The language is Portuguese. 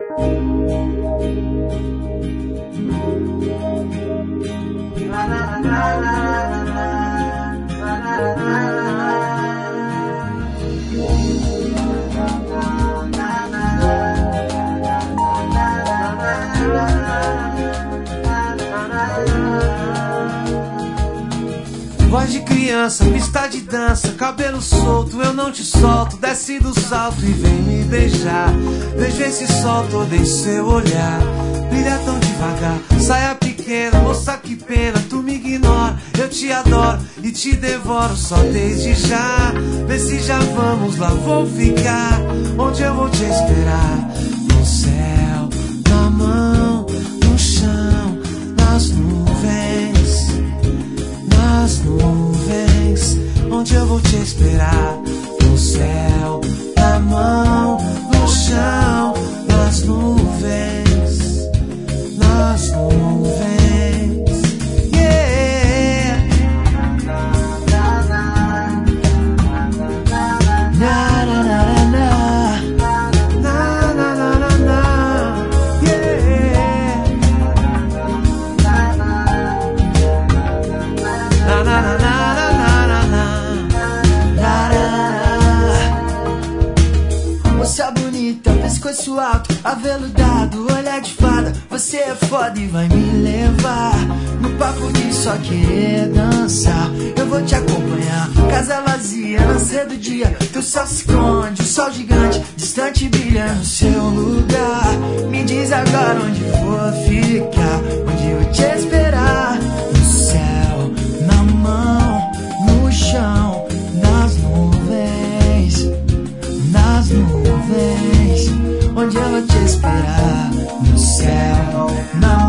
Voz de criança, pista de dança, cabelo solto, eu não te solto. Desce do salto e vem me beijar. Vejo esse sol todo em seu olhar. Brilha tão devagar, saia pequena, moça que pena. Tu me ignora, eu te adoro e te devoro só desde já. Vê se já vamos lá, vou ficar onde eu vou te esperar. No céu, na mão, no chão, nas nuvens. Nas nuvens, onde eu vou te esperar. No céu, na mão, no chão, nas nuvens. Nas nuvens, yeah. Na, na, na, na. Na, na, na, na, na. Yeah. Na, na, na, na, na. Moça bonita, pescoço alto, aveludado, olhar de fada. Você é foda e vai me levar no papo de só querer dançar. Eu vou te acompanhar, casa vazia, nascer do dia. Teu sol se esconde, o sol gigante, distante brilha no seu lugar. Me diz agora onde vou ficar, onde eu te esperar. No céu, na mão, no chão, nas nuvens. Nas nuvens, onde eu vou te esperar. No céu, na